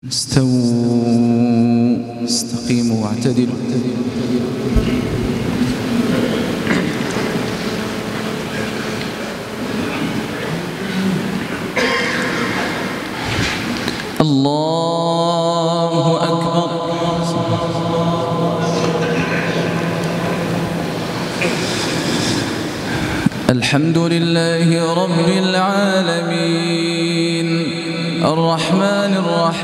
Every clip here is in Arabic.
استووا استقيموا واعتدلوا. الله أكبر. الحمد لله رب العالمين الرحمن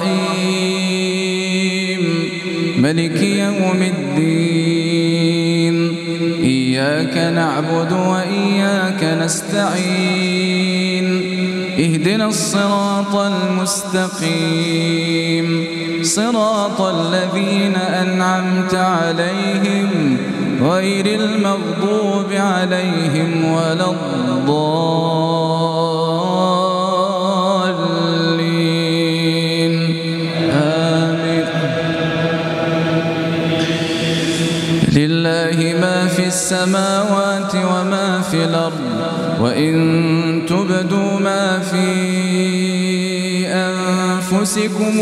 الرحيم ملك يوم الدين إياك نعبد وإياك نستعين اهدنا الصراط المستقيم صراط الذين أنعمت عليهم غير المغضوب عليهم ولا الضالين آمين. لله ما في السماوات وما في الأرض وإن تبدوا ما في أنفسكم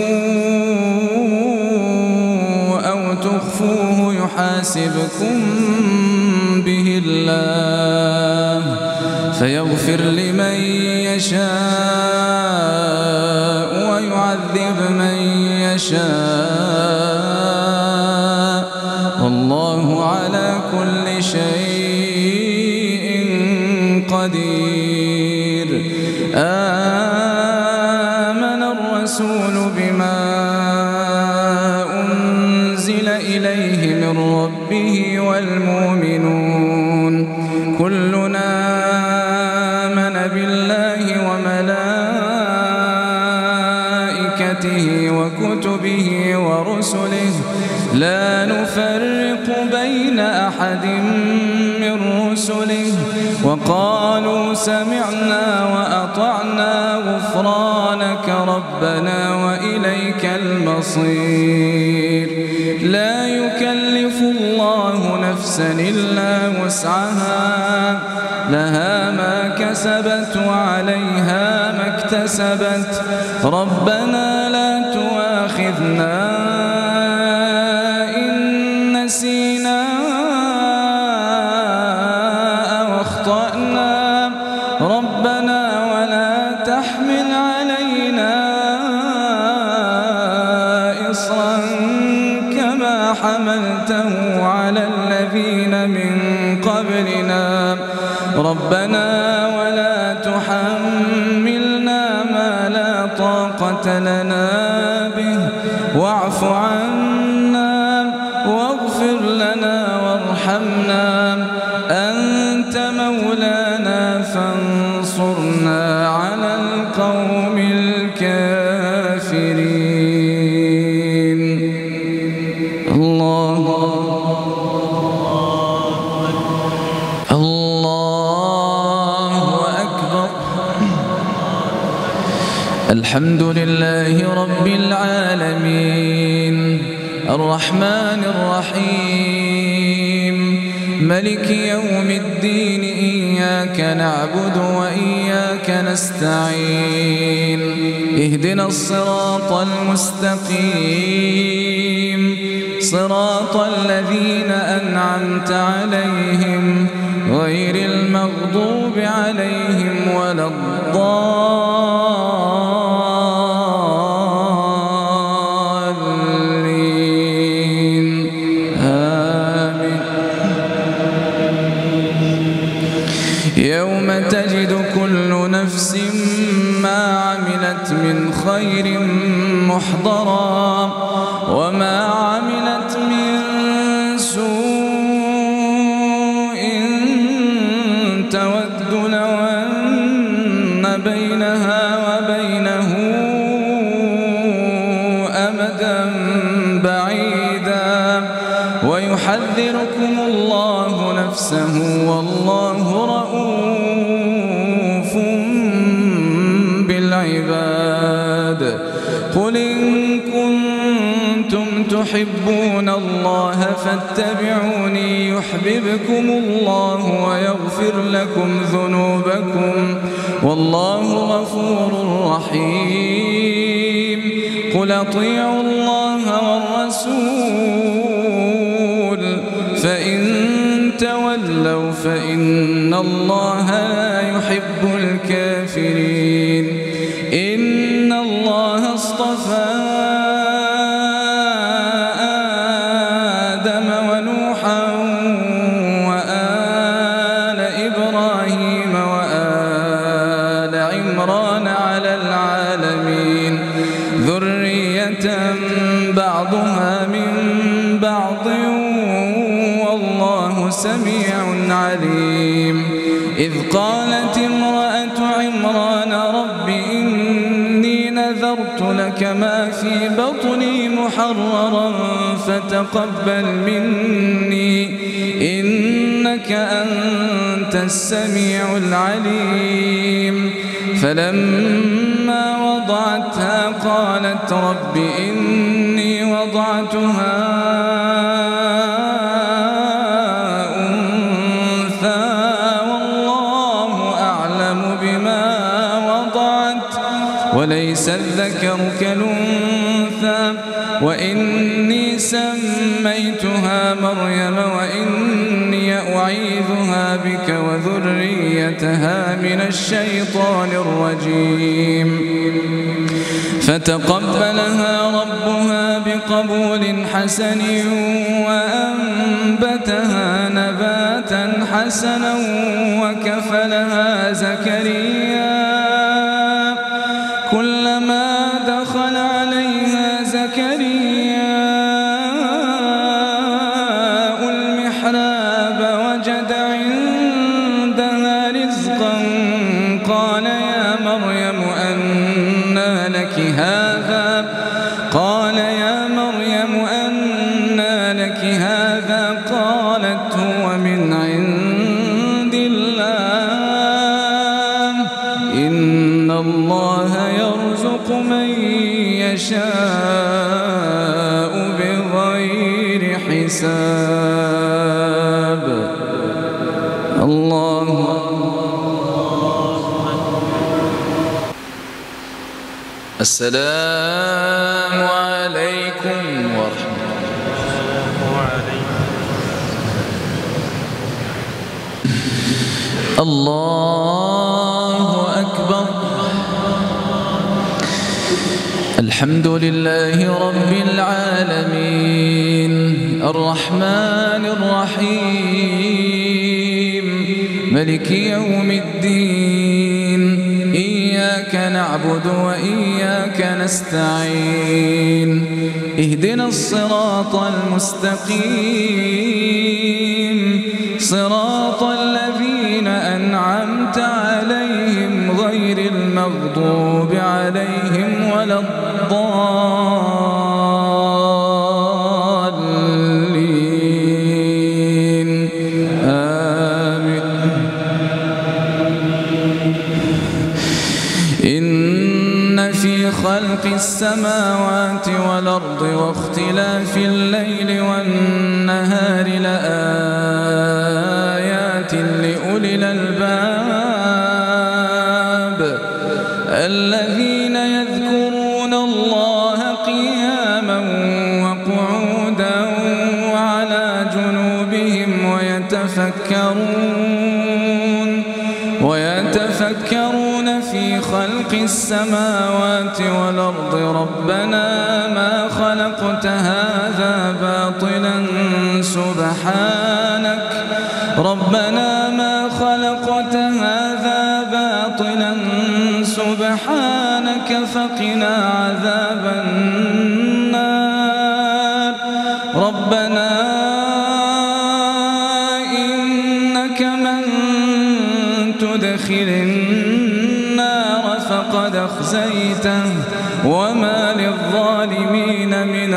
أو تخفوه يحاسبكم به الله فيغفر لمن يشاء ويعذب من يشاء والله على كل شيء قدير. آمن الرسول بما أنزل إليه من ربه والمؤمنون كلنا آمن بالله وملائكته وكتبه ورسله لا نفرق بين أحد من رسله وقالوا سمعنا وأطعنا غفرانك ربنا وإليك المصير. لا يكلف الله نفسا إلا وسعها لها ما كسبت وعليها ما اكتسبت ربنا لا تؤاخذنا إن نسينا أو أخطأنا ربنا ولا تحمل علينا إصرا كما حملته على الذين من قبلنا ربنا ولا تحملنا ما لا طاقة لنا به واعف عنا واغفر لنا وارحمنا أنت مولانا فانصرنا على القوم الكافرين. الله أكبر. الحمد لله رب العالمين الرحمن الرحيم ملك يوم الدين إياك نعبد وإياك نستعين اهدنا الصراط المستقيم صراط الذين أنعمت عليهم غير المغضوب عليهم ولا الضالين آمين. يوم تجد كل نفس ما عملت من خير محضرا وما عملت من سوء تود لو أن بينها وبينه أمدا بعيدا ويحذركم الله نفسه والله رؤوف بالعباد. قل إن كنتم تحبون الله فاتبعوني يحببكم الله ويغفر لكم ذنوبكم والله غفور رحيم. قل أطيعوا الله والرسول فإن تولوا فإن الله لا يحب الكافرين إن الله اصطفى آدم ونوحا وآل إبراهيم وآل عمران على العالمين ذرية بعضها من بعض والله سميع عليم إذ قالت امرأة عمران رب إني نذرت لك ما في بطني محررا فتقبل مني إنك أنت السميع العليم فلما وضعتها قالت رب إني وضعتها وليس الذكر كالأنثى وإني سميتها مريم وإني أعيذها بك وذريتها من الشيطان الرجيم فتقبلها ربها بقبول حسن وأنبتها نباتا حسنا وكفلها زكريا كلما دخل عليها زكريا المحراب وجد عندها رزقا قال يا مريم أنى لك هذا قالت هو من عند الله إن الله يرزق من يشاء بغير حساب الله السلام عليكم ورحمة الله أكبر الحمد لله رب العالمين الرحمن الرحيم ملك يوم الدين إياك نعبد وإياك نستعين اهدنا الصراط المستقيم صراط الذين أنعمت عليهم غير المغضوب عليهم ولا الضالين آمين إن في خلق السماوات والأرض واختلاف الليل والنهار لآيات لأولي الألباب الذين يذكرون الله قياما وقعودا وعلى جنوبهم ويتفكرون في خلق السماوات والأرض ربنا ما خلقت هذا باطلا سبحانك فقنا عذاب النار ربنا إنك من تدخل النار فقد أخزيته وما للظالمين من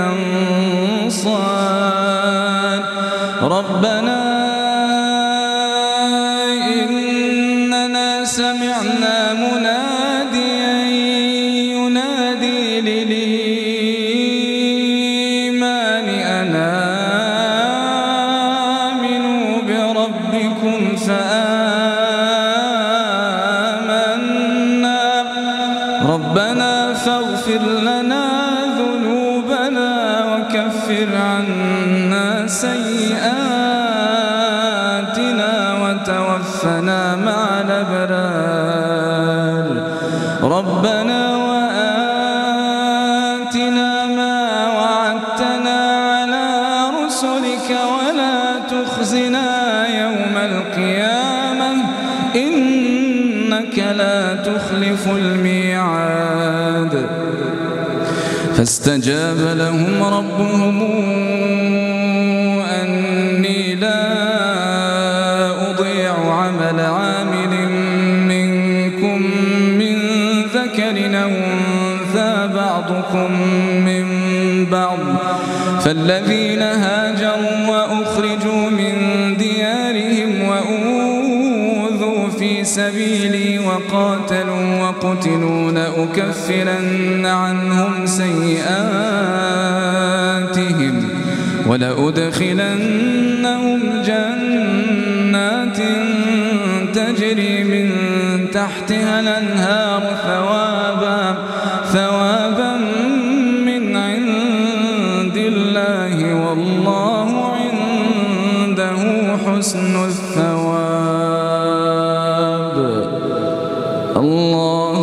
أنصار ربنا إننا سمعنا مناديا ينادي للإيمان أن آمنوا بربكم فآمنا ربنا فاغفر لنا وكفر عنا سيئاتنا وتوفنا مع الأبرار ربنا وآتنا ما وعدتنا على رسلك ولا تخزنا يوم القيامة إنك لا تخلف الميعاد فاستجاب لهم ربهم أني لا أضيع عمل عامل منكم من ذكر أو أنثى بعضكم من بعض فالذين هاجروا وأخرجوا من ديارهم وأوذوا في سبيلي وقاتلوا وقتلوا لأكفرن عنهم سيئاتهم ولأدخلنهم جنات تجري من تحتها الأنهار ثوابا من عند الله والله عنده حسن الثواب. الله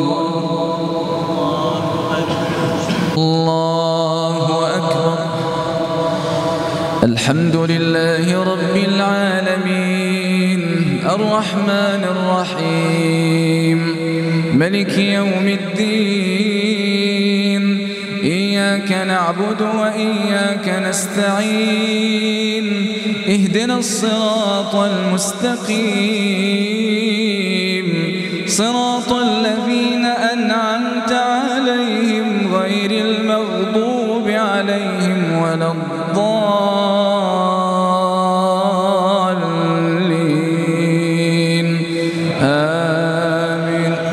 أكبر. الحمد لله رب العالمين الرحمن الرحيم ملك يوم الدين إياك نعبد وإياك نستعين اهدنا الصراط المستقيم صراط الذين أنعمت عليهم غير المغضوب عليهم ولا الضالين آمين.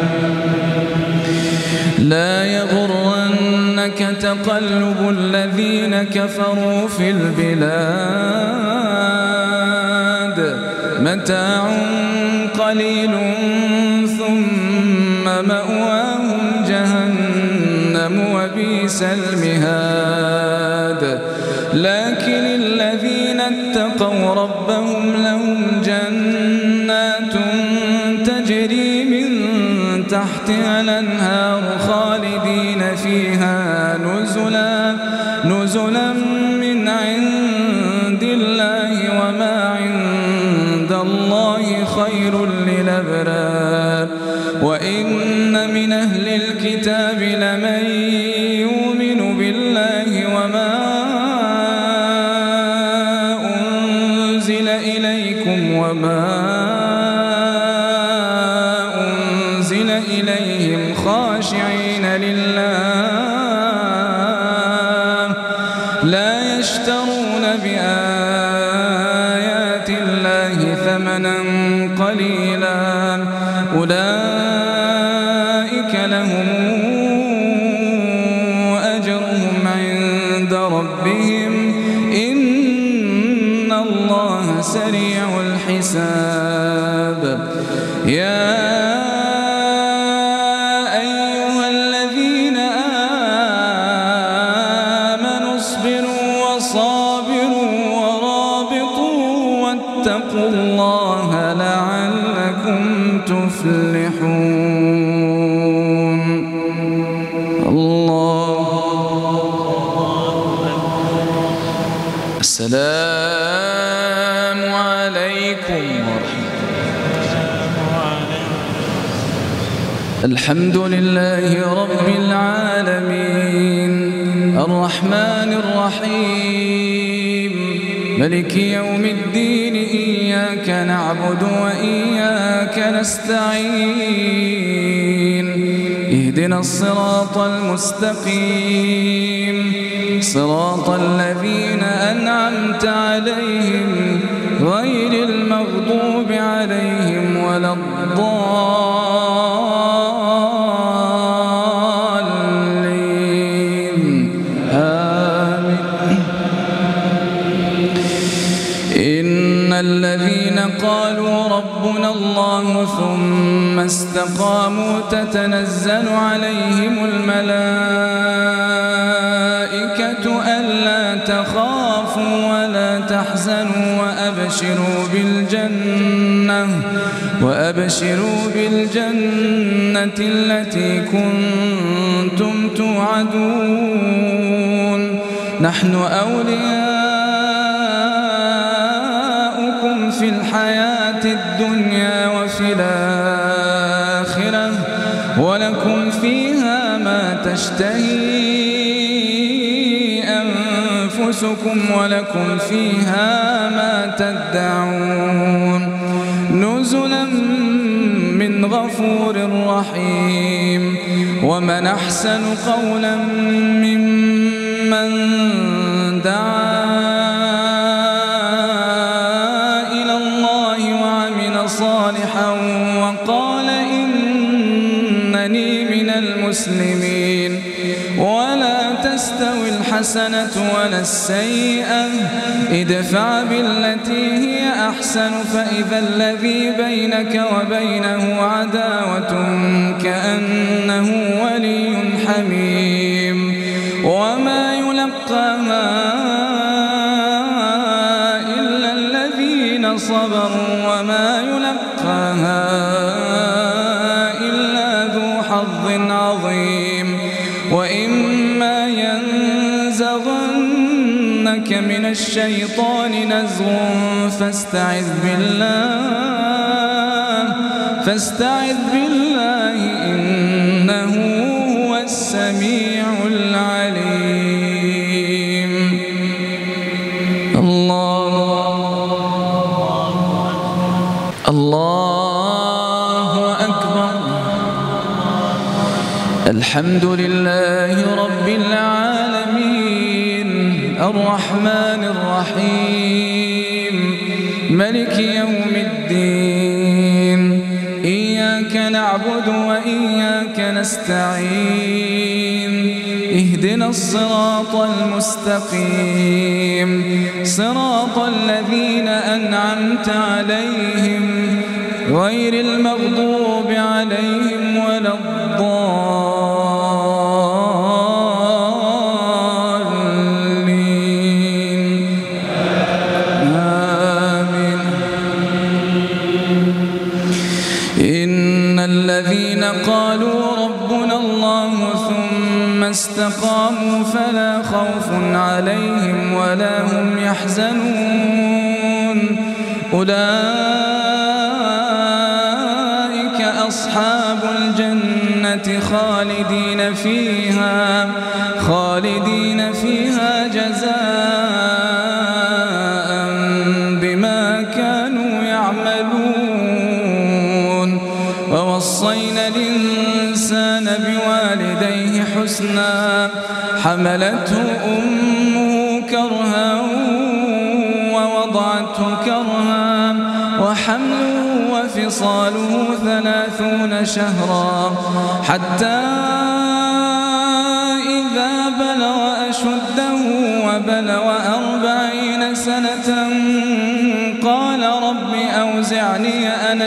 لا يغرنك تقلب الذين كفروا في البلاد متاع قليل ثم مأواهم جهنم وبئس المهاد. لكن الذين اتقوا ربهم لهم جنات تجري من تحتها الأنهار خالدين فيها نزلا من عند الله وما عند الله خير للأبرار. وإن من أهل الكتاب لمن يؤمن بالله وما أنزل إليكم وما أنزل إليهم خاشعين لله لا يشترون بآيات الله ثمنا قليلا أولئك لهم أجرهم عند ربهم إن الله سريع الحساب. يا أيها الذين آمنوا اصبروا وصابروا ورابطوا واتقوا الله لعلكم تفلحون. الله. السلام عليكم ورحمة الله. الحمد لله رب العالمين الرحمن الرحيم ملك يوم الدين إياك نعبد وإياك نستعين اهدنا الصراط المستقيم صراط الذين أنعمت عليهم غير المغضوب عليهم ولا الضالين آمين. إن الذين قالوا ربنا الله ثم استقاموا تتنزل عليهم الملائكة ألا تخافوا ولا تحزنوا وأبشروا بالجنة التي كنتم توعدون نحن أولياؤكم في الحياة الدنيا وفي الآخرة ولكم فيها ما تشتهي أنفسكم ولكم فيها ما تدعون نزلا من غفور رحيم ومن أحسن قولا ممن دعا إلى الله وعمل صالحا وقال إنني من المسلمين ولا تستوي الحسنة ولا السيئة ادفع بالتي هي أحسن فإذا الذي بينك وبينه عداوة كأنه ولي حميم وما يلقاها إلا الذين صبروا وما يلقاها إلا ذو حظ عظيم وإما ينزغنك من الشيطان نزغ فاستعذ بالله إنه هو السميع العليم الله أكبر الحمد لله رب العالمين الرحمن الرحيم ملك يوم الدين إياك نعبد وإياك نستعين اهدنا الصراط المستقيم صراط الذين أنعمت عليهم غير المغضوب عليهم ولا الضالين آمين إن الذين قالوا ربنا الله ثم استقاموا فلا خوف عليهم ولا هم يحزنون أولئك أصحاب الجنة خالدين فيها جزاء بما كانوا يعملون ووصينا الإنسان بوالديه حسنا حملته أمه كرها ووضعته كرها وحمله وفصاله 30 شهرا حتى إذا بلغ أشده وبلغ 40 سنة قال رب أوزعني أن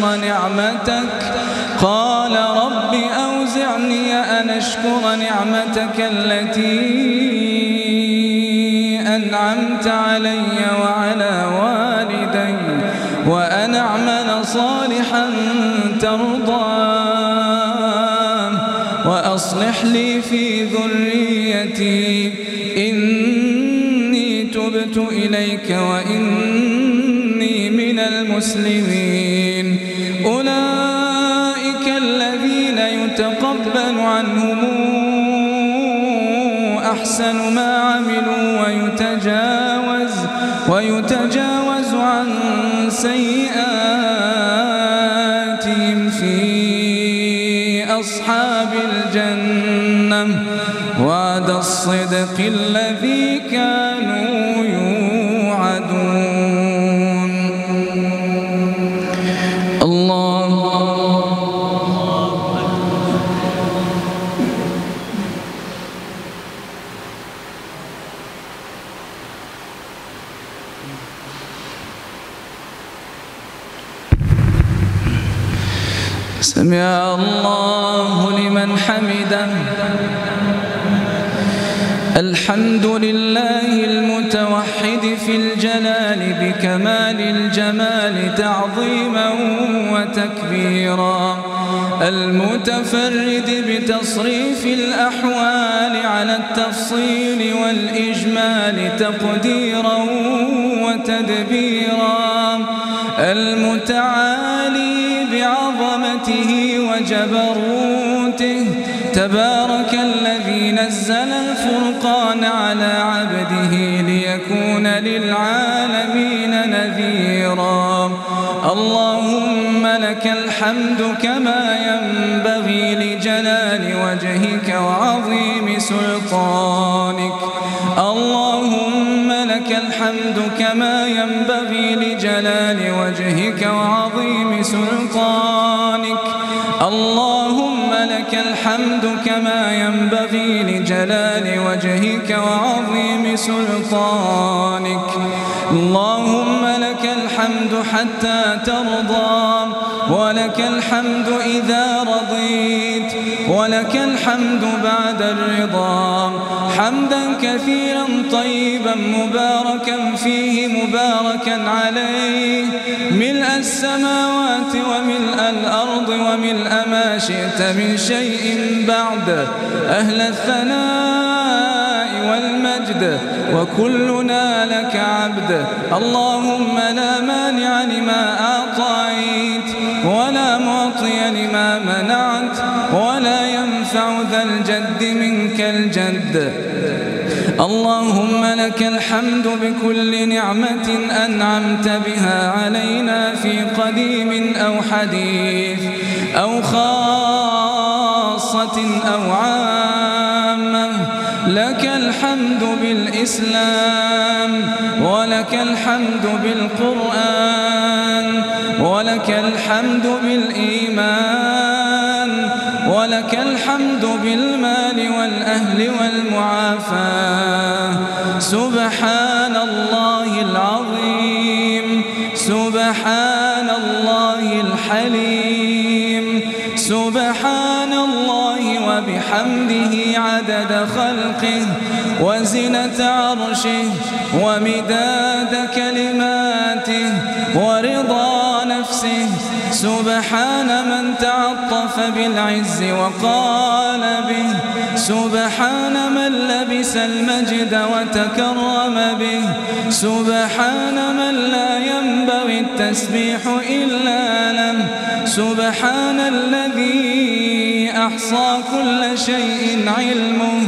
أشكر نعمتك التي أنعمت علي وعلى والدي وأن أعمل صالحا ترضاه وأصلح لي في ذريتي إني تبت إليك وإني من المسلمين أولئك الذين يتقبل عنهم أحسن ما عملوا ويتجاوز عن سيئاتهم في أصحاب الجنة وعد الصدق الذي كانوا يوعدون الله سمع الله لمن حمده الحمد لله المتوحد في الجلال بكمال الجمال تعظيما وتكبيرا، المتفرد بتصريف الأحوال على التفصيل والإجمال تقديرا وتدبيرا، المتعالي بعظمته وجبروته، تبارك الذي نزل الفرقان على عبده ليكون للعالمين نذيرا. اللهم لك الحمد كما ينبغي لجلال وجهك وعظيم سلطانك، اللهم لك الحمد كما ينبغي لجلال وجهك وعظيم سلطانك، اللهم لك الحمد كما ينبغي لجلال وجهك وعظيم سلطانك، اللهم لك الحمد حتى ترضى، ولك الحمد إذا رضيت، ولك الحمد بعد الرضا، حمدا كثيرا طيبا مباركا فيه مباركا عليه، ملء السماوات وملء الأرض وملء ما شئت من شيء بعد، أهل الثناء والمجد وكلنا لك عبد. اللهم لا مانع لما أعطيت ولا معطي لما منعت ولا ينفع ذا الجد منك الجد. اللهم لك الحمد بكل نعمة أنعمت بها علينا في قديم أو حديث أو خاصة أو عامة، لك الحمد بالإسلام، ولك الحمد بالقرآن، ولك الحمد بالإيمان، ولك الحمد بالمال والأهل والمعافاة. سبحان الله العظيم، سبحان الله الحليم، سبحان الله وبحمده عدد خلقه وزنة عرشه ومداد كلماته ورضا نفسه. سبحان من تعطف بالعز وقال به، سبحان من لبس المجد وتكرم به، سبحان من لا ينبغي التسبيح إلا له، سبحان الذي أحصى كل شيء علمه.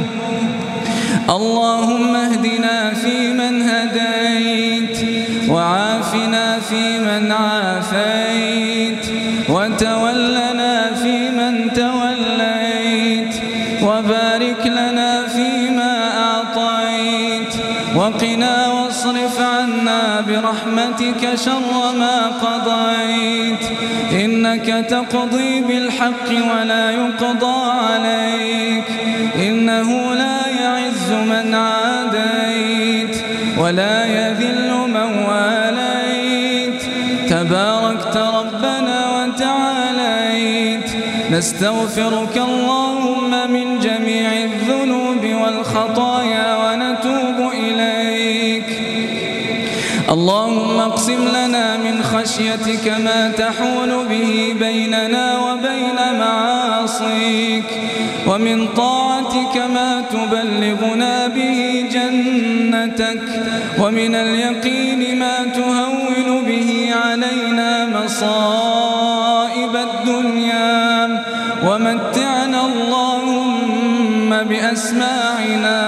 اللهم اهدنا فيمن هديت، وعافنا فيمن عافيت، وتولنا فيمن توليت، وبارك لنا فيما أعطيت، وقنا واصرف عنا برحمتك شر ما قضيت، إنك تقضي بالحق ولا يقضى عليك، إنه لا يعز من عاديت ولا يذل من واليت، تباركت ربنا وتعاليت. نستغفرك اللهم من جميع الذنوب والخطايا ونتوب إليك. اللهم اقسم لنا من خشيتك ما تحول به بيننا وبين معاصيك، ومن طاعتك ما تبلغنا به جنتك، ومن اليقين ما تهون به علينا مصائب الدنيا، ومتعنا اللهم بأسماعنا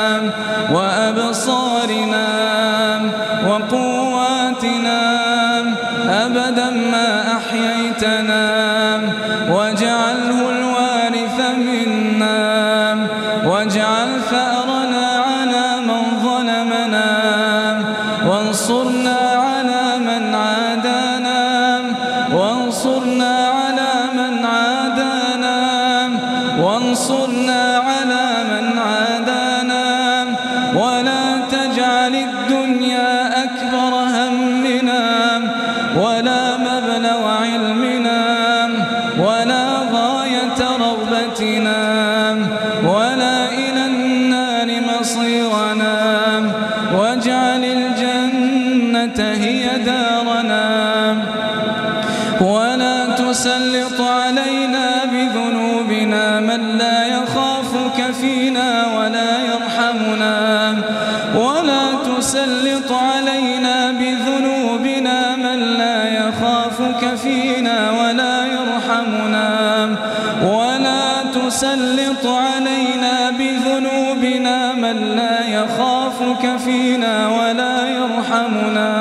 وأبصارنا وقواتنا أبدا ما أحييتنا، واجعله الوارث منا، واجعل ثأرنا على من ظلمنا، وانصرنا على من عادانا، وانصرنا على من عادانا، وانصرنا على من عادانا، مصيرنا واجعل الجنة هي دارنا ولا تسلط علينا بذنوبنا من لا يخافك فينا ولا يرحمنا ولا تسلط علينا بذنوبنا من لا يخافك فينا ولا يرحمنا ولا تسلط علينا بذنوبنا من لا يخافك فينا ولا يرحمنا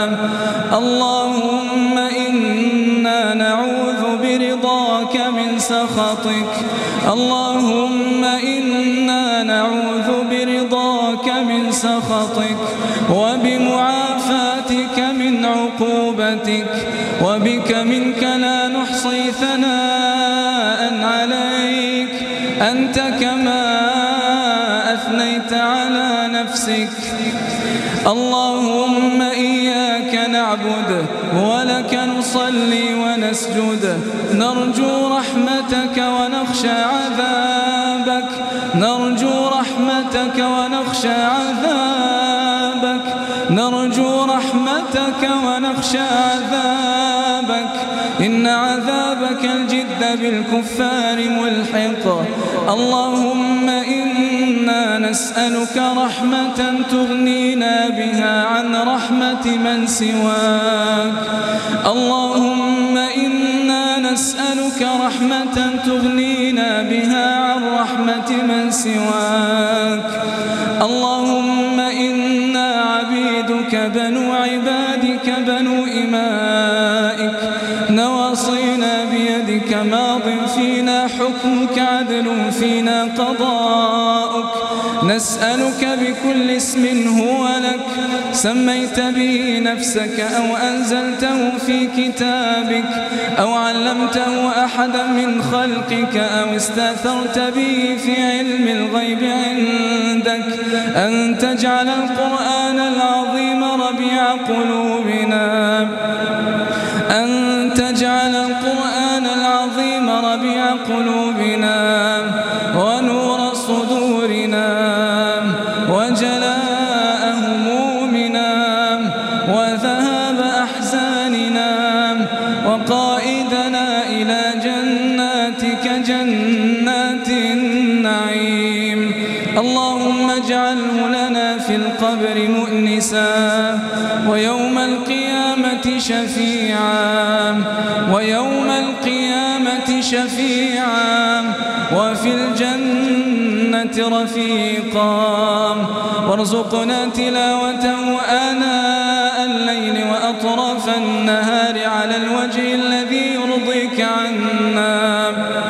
اللهم إنا نعوذ برضاك من سخطك اللهم إنا نعوذ برضاك من سخطك وبمعافاتك من عقوبتك وبك منك لا نحصي ثناء عليك أنت كما أثنيت على نفسك اللهم إياك نعبد ولك نصلي ونسجد نرجو رحمتك ونخشى عذابك نرجو رحمتك ونخشى عذابك نرجو رحمتك ونخشى عذابك إن عذابك الجد بالكفار ملحق اللهم إنا نسألك رحمة تغنينا بها عن رحمة من سواك اللهم إنا نسألك رحمة تغنينا بها عن رحمة من سواك اللهم إنا عبيدك بنو عبادك بنو إمائك نواصينا بيدك ماض فينا حكمك عدل فينا قضاؤك نسألك بكل اسم هو لك سميت به نفسك أو أنزلته في كتابك أو علمته أحدا من خلقك أو استأثرت به في علم الغيب عندك أن تجعل القرآن العظيم ربيع قلوبنا أن تجعل القرآن العظيم ربيع قلوبنا ونور صدورنا وجلاء همومنا وذهاب أحزاننا وقائدنا إلى جناتك جنات النعيم اللهم اجعله لنا في القبر مؤنسا ويوم القيامة شفيعا ويوم القيامة شفيعا وفي الجنة رفيقا وارزقنا تلاوته آناء الليل وأطراف النهار على الوجه الذي يرضيك عنا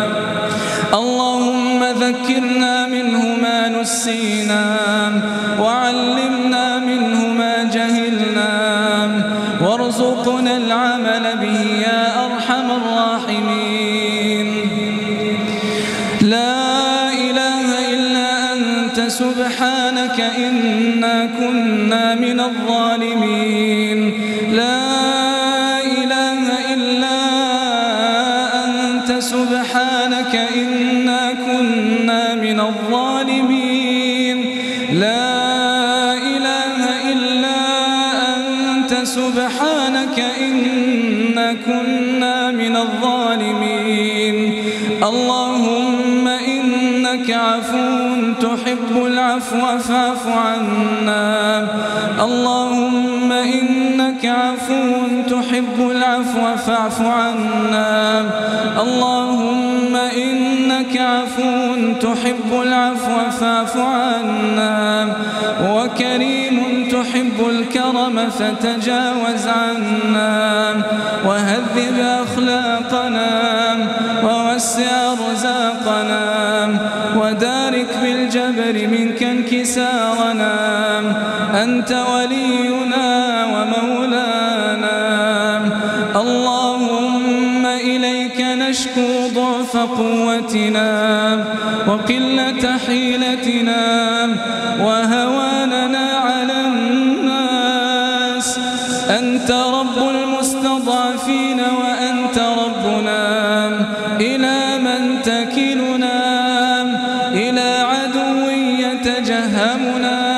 اللهم ذكرنا منه ما نسينا وعلمنا منه ما جهلنا وارزقنا العمل به يا أرحم الراحمين لا إله إلا أنت سبحانك إنا كنا من الظالمين لا إله إلا أنت سبحانك إنا كنا من الظالمين لا إله إلا أنت سبحانك إنا كنا من الظالمين اللهم إنك عفو تحب العفو فاعف عنا اللهم إنك عفو تحب العفو فاعف عنا اللهم إنك عفو تحب العفو فاعف عنا وكريم تحب الكرم فتجاوز عنا وهذب أخلاقنا ووسع رزاقنا ودارك بالجبر منك انكسارنا أنت ولينا ومولانا اللهم إليك نشكو ضعف قوتنا وقلة حيلتنا وهواننا على الناس أنت رب المستضعفين وأنت ربنا إلى من تكلنا إلى عدو يتجهمنا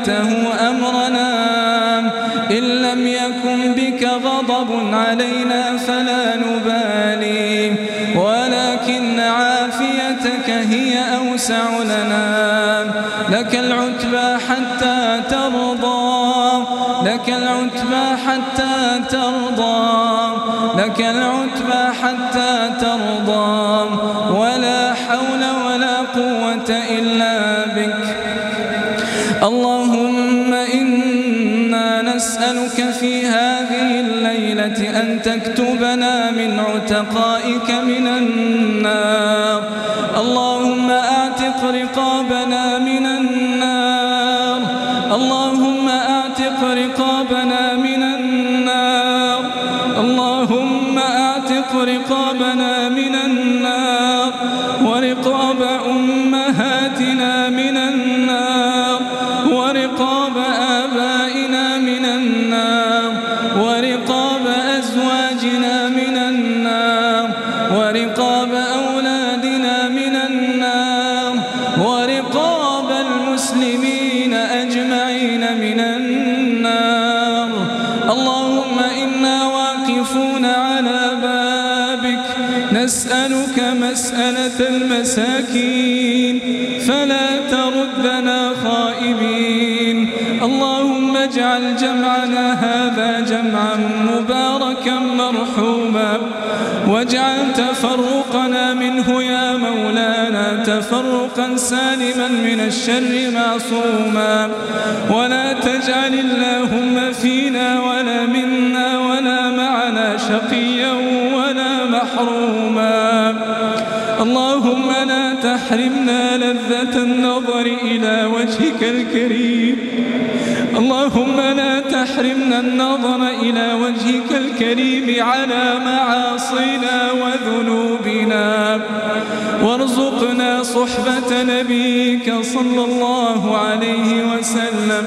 وليته أمرنا إن لم يكن بك غضب علينا فلا نبالي ولكن عافيتك هي أوسع لنا لك العتبى حتى ترضى لك العتبى حتى ترضى لك العتبى حتى ترضى ولا حول ولا قوة إلا بك اللهم إنا نسألك في هذه الليلة أن تكتبنا من عتقائك من النار اللهم أعتق رقابنا من النار اللهم أعتق رقابنا من النار اللهم أعتق رقابنا من النار ورقاب أمهاتنا من النار ورقاب آبائنا من النار ورقاب أزواجنا من النار ورقاب أولادنا من النار ورقاب المسلمين أجمعين من النار اللهم إنا واقفون على بابك نسألك مسألة المساكين فلا تردنا خائبين اللهم اجعل جمعنا هذا جمعا مباركا مرحوما واجعل تفرقنا منه يا مولانا تفرقا سالما من الشر معصوما ولا تجعل اللهم فينا ولا منا ولا معنا شقيا ولا محروما اللهم لا تحرمنا لذة النظر إلى وجهك الكريم اللهم لا تحرمنا النظر إلى وجهك الكريم على معاصينا وذنوبنا وارزقنا صحبة نبيك صلى الله عليه وسلم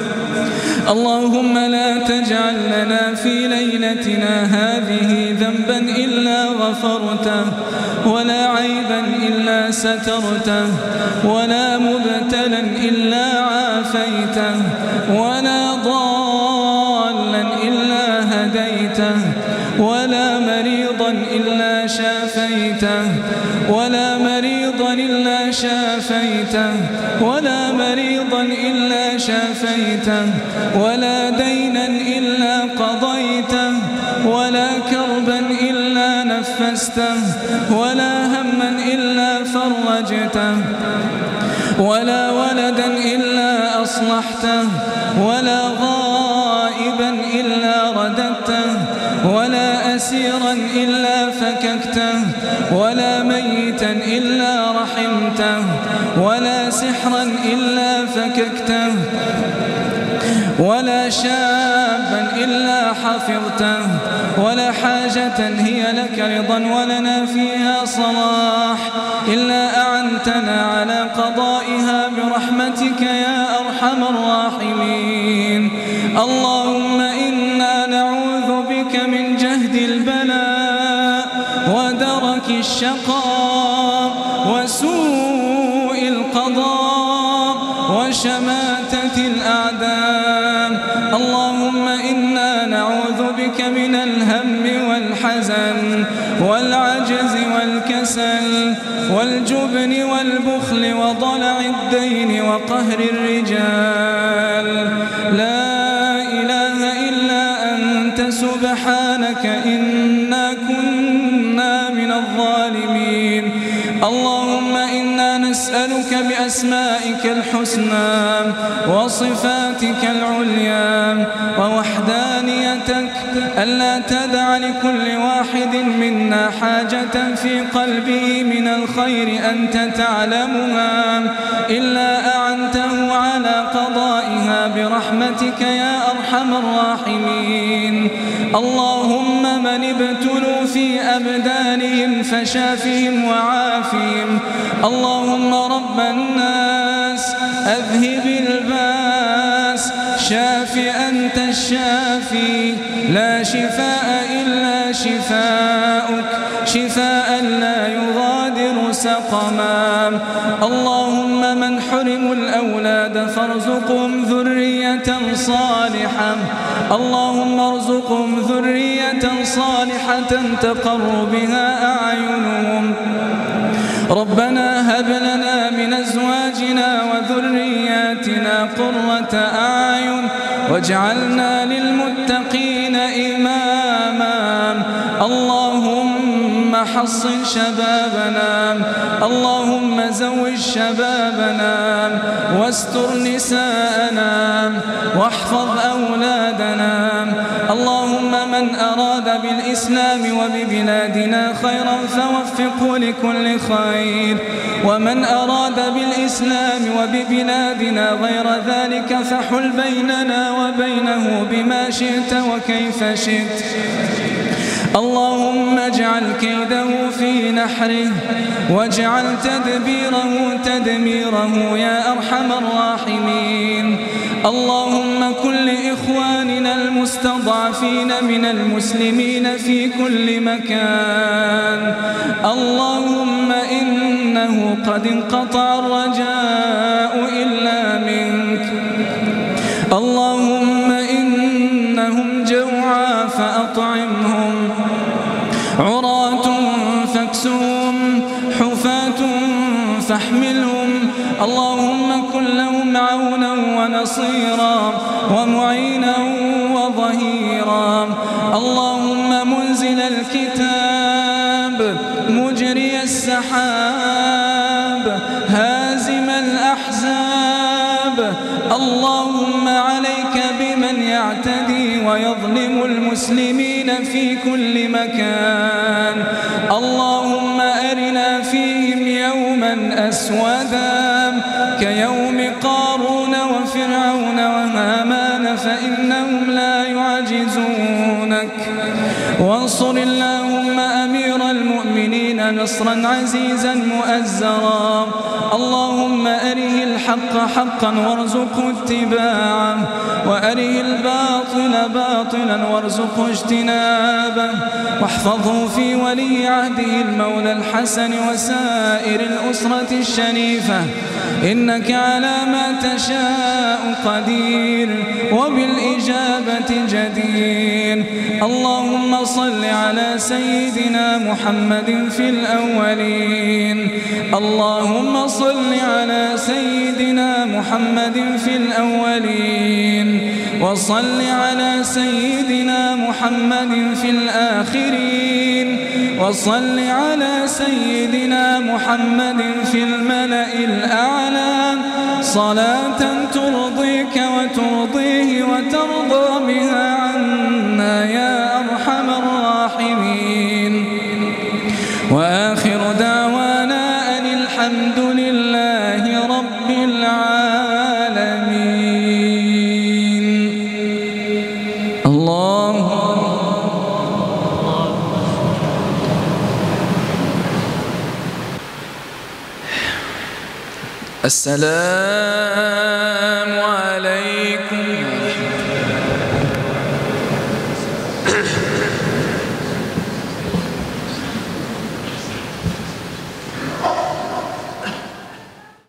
اللهم لا تجعل لنا في ليلتنا هذه ذنبا إلا غفرته ولا عيبا إلا سترته ولا مبتلا إلا عافيته ولا ضالا إلا هديته ولا مريضا إلا شافيته ولا مريضا إلا شافيته ولا مريضا إلا شافيته ولا دينا إلا قضيته ولا كربا إلا نفسته ولا هما إلا فرجته ولا ولدا إلا أصلحته ولا غائبا إلا رددته ولا أسيرا إلا فككته ولا ميتا إلا رحمته ولا سحرا إلا فككته ولا شابا إلا حفظته ولا حاجة هي لك رضا ولنا فيها صلاح إلا أعنتنا على قضائها برحمتك يا أرحم الراحمين اللهم إنا نعوذ بك من جهد البلاء ودرك الشقاء وسوء القضاء وشماتة الأعداء اللهم إنا نعوذ بك من الهم والحزن والعجز والكسل والجبن والبخل وضلع الدين وقهر الرجال لا إله إلا أنت سبحانك إنا كنا من الظالمين اللهم إنا نسألك بأسمائك الحسنى وصفاتك العليا ووحدانيتك ألا تدع لكل واحد منا حاجة في قلبه من الخير أنت تعلمها إلا أعنته على قضائها برحمتك يا أرحم الراحمين اللهم من ابتلوا في أبدانهم فشافهم وعافهم اللهم رب الناس أذهب الباس شاف أنت الشافي لا شفاء إلا شفاءك شفاء لا يغادر سقما اللهم من حرموا الأولاد فارزقهم ذرية صالحة اللهم ارزقهم ذرية صالحة تقر بها أعينهم ربنا هب لنا من أزواجنا وذرياتنا قرة أعين واجعلنا للمتقين إماما اللهم حصن شبابنا اللهم زوج شبابنا واستر نساءنا واحفظ أولادنا اللهم من أراد بالإسلام وببلادنا خيرا فوفقه لكل خير ومن أراد بالإسلام وببلادنا غير ذلك فحل بيننا وبينه بما شئت وكيف شئت اللهم اجعل كيده في نحره واجعل تدبيره تدميره يا أرحم الراحمين اللهم كن لإخواننا المستضعفين من المسلمين في كل مكان اللهم إنه قد انقطع الرجاء إلا منك اللهم إنهم جوعى فأطعمهم عراة فاكسهم حفاة فاحملهم اللهم كن لهم عونا ونصيرا ومعينا وظهيرا اللهم منزل الكتاب مجري السحاب هازم الأحزاب اللهم عليك بمن يعتدي ويظلم المسلمين في كل مكان اللهم أرنا فيهم يوما أسودا كيوم قارون وفرعون وهامان فإنهم لا يعجزونك وانصر اللهم أمير المؤمنين نصرا عزيزا مؤزرا اللهم أره الحق حقا وارزقه اتباعه وأره الباطل باطلا وارزقه اجتنابه واحفظه في ولي عهده المولى الحسن وسائر الأسرة الشريفة إنك على ما تشاء قدير وبالإجابة جدير اللهم صل على سيدنا محمد في الأولين اللهم صل على سيدنا محمد في الأولين وصل على سيدنا محمد في الآخرين وصل على سيدنا محمد في الملأ الأعلى صلاة ترضيك وترضيه وترضى بها عنا يا أرحم الراحمين وآخر دعوانا أن الحمد لله رب العالمين الله السلام عليكم